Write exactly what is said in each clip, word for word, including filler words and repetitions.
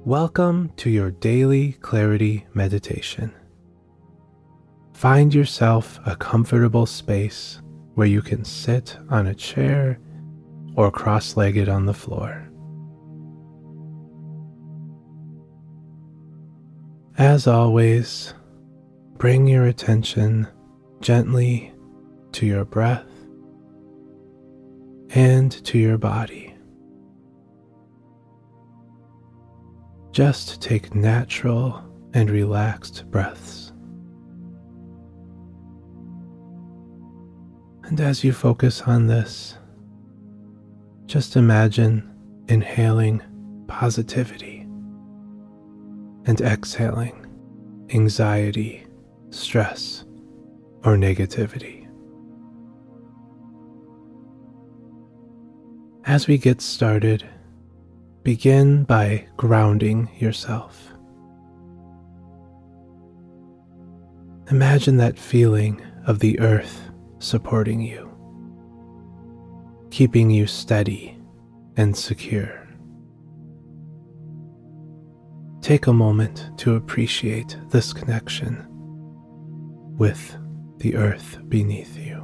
Welcome to your daily clarity meditation. Find yourself a comfortable space where you can sit on a chair or cross-legged on the floor. As always, bring your attention gently to your breath and to your body. Just take natural and relaxed breaths. And as you focus on this, just imagine inhaling positivity and exhaling anxiety, stress, or negativity. As we get started, begin by grounding yourself. Imagine that feeling of the earth supporting you, keeping you steady and secure. Take a moment to appreciate this connection with the earth beneath you.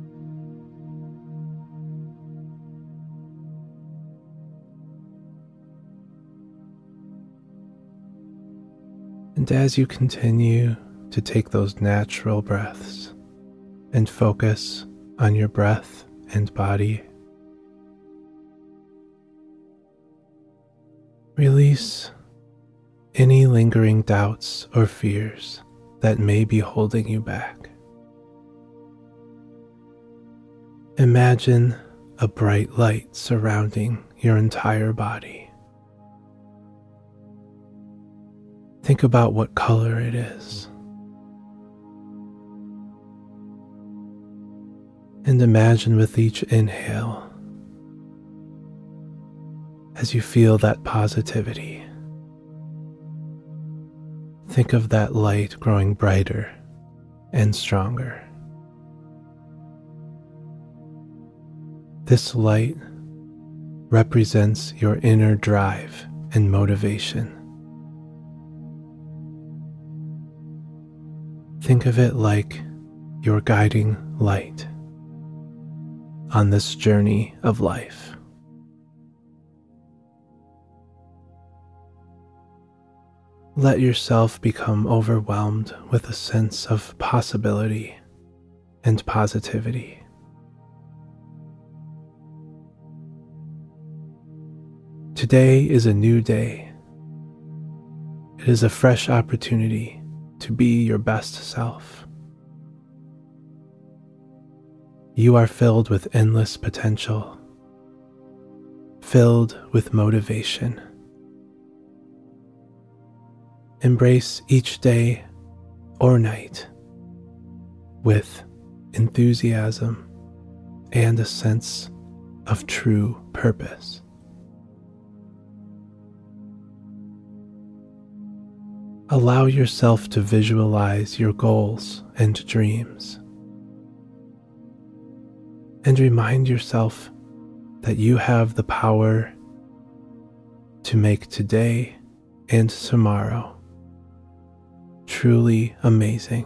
And as you continue to take those natural breaths and focus on your breath and body, release any lingering doubts or fears that may be holding you back. Imagine a bright light surrounding your entire body. Think about what color it is. And imagine with each inhale, as you feel that positivity, think of that light growing brighter and stronger. This light represents your inner drive and motivation. Think of it like your guiding light on this journey of life. Let yourself become overwhelmed with a sense of possibility and positivity. Today is a new day. It is a fresh opportunity to be your best self. You are filled with endless potential, filled with motivation. Embrace each day or night with enthusiasm and a sense of true purpose. Allow yourself to visualize your goals and dreams. And remind yourself that you have the power to make today and tomorrow truly amazing.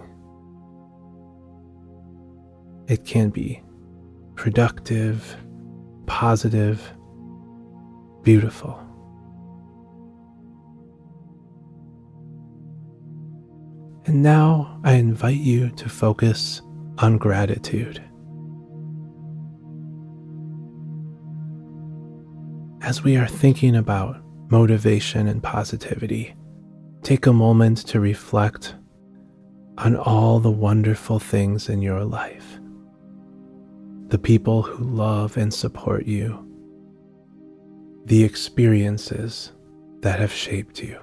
It can be productive, positive, beautiful. And now I invite you to focus on gratitude. As we are thinking about motivation and positivity, take a moment to reflect on all the wonderful things in your life, the people who love and support you, the experiences that have shaped you,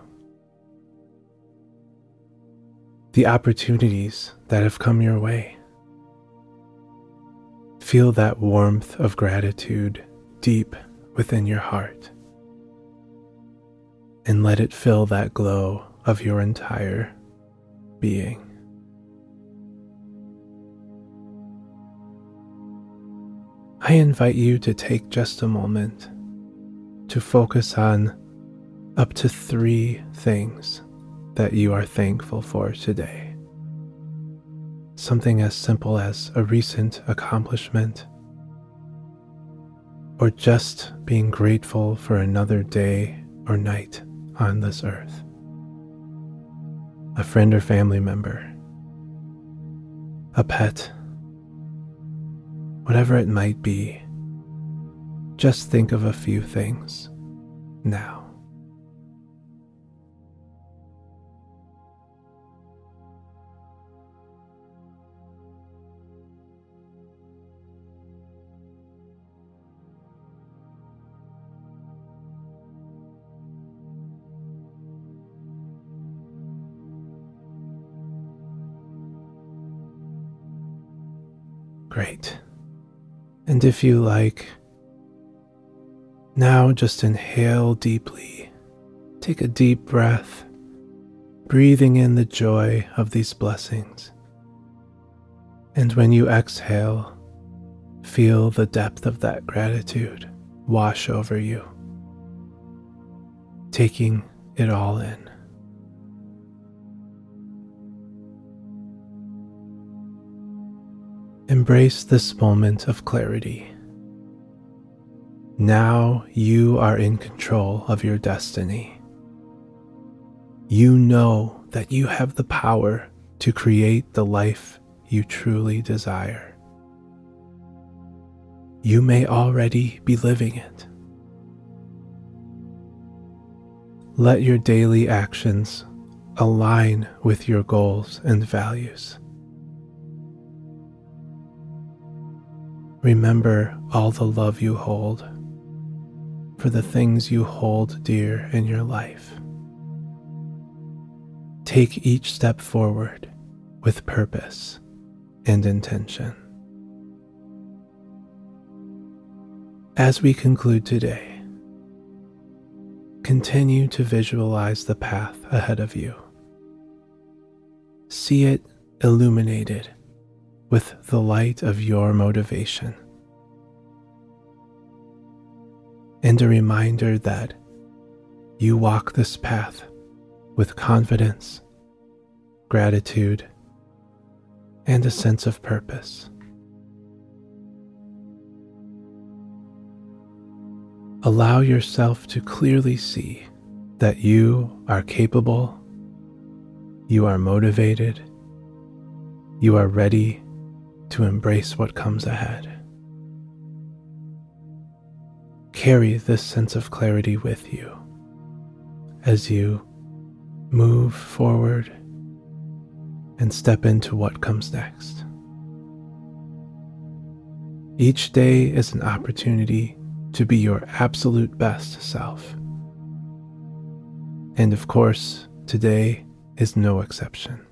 the opportunities that have come your way. Feel that warmth of gratitude deep within your heart, and let it fill that glow of your entire being. I invite you to take just a moment to focus on up to three things that you are thankful for today. Something as simple as a recent accomplishment, or just being grateful for another day or night on this earth. A friend or family member, a pet, whatever it might be, just think of a few things now. Great. And if you like, now just inhale deeply. Take a deep breath, breathing in the joy of these blessings. And when you exhale, feel the depth of that gratitude wash over you, taking it all in. Embrace this moment of clarity. Now you are in control of your destiny. You know that you have the power to create the life you truly desire. You may already be living it. Let your daily actions align with your goals and values. Remember all the love you hold for the things you hold dear in your life. Take each step forward with purpose and intention. As we conclude today, continue to visualize the path ahead of you. See it illuminated with the light of your motivation, and a reminder that you walk this path with confidence, gratitude, and a sense of purpose. Allow yourself to clearly see that you are capable, you are motivated, you are ready to embrace what comes ahead. Carry this sense of clarity with you as you move forward and step into what comes next. Each day is an opportunity to be your absolute best self. And of course, today is no exception.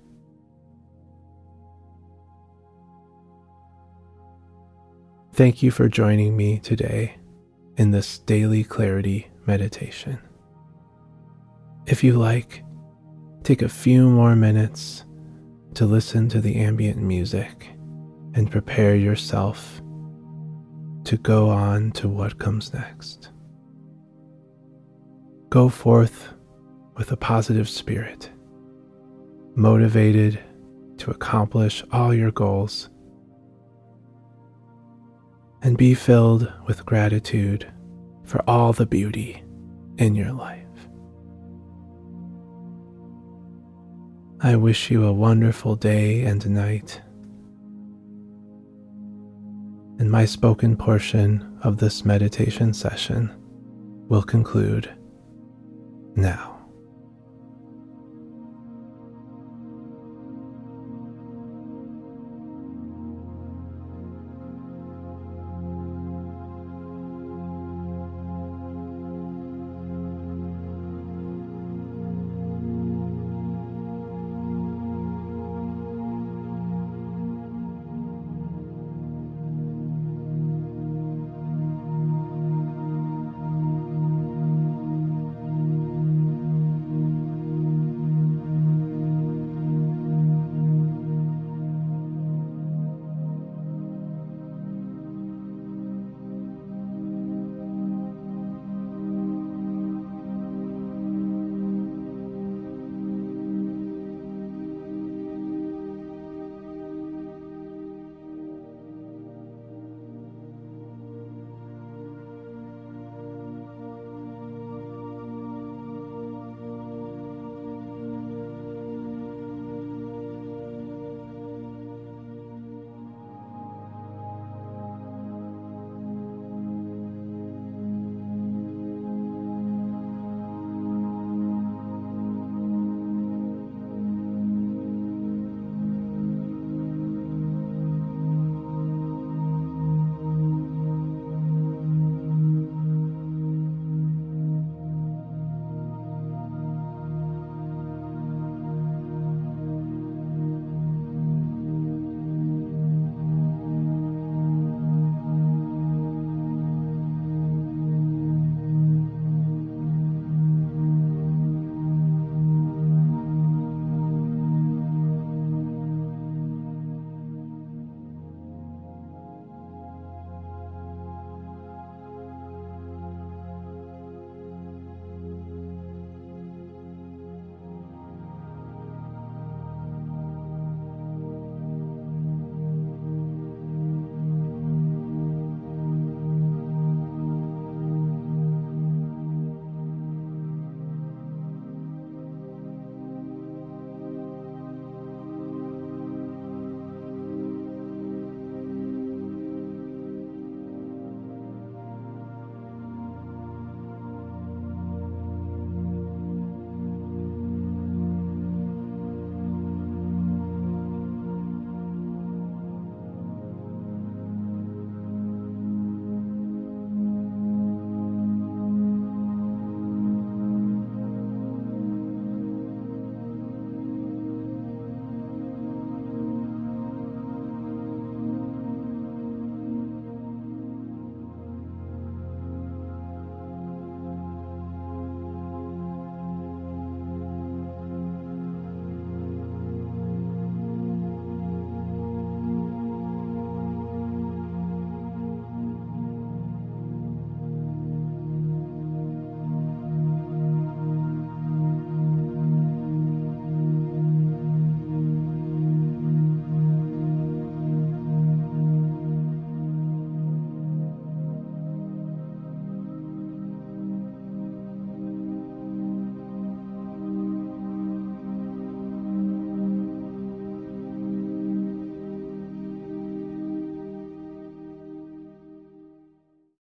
Thank you for joining me today in this daily clarity meditation. If you like, take a few more minutes to listen to the ambient music and prepare yourself to go on to what comes next. Go forth with a positive spirit, motivated to accomplish all your goals, and be filled with gratitude for all the beauty in your life. I wish you a wonderful day and night, and my spoken portion of this meditation session will conclude now.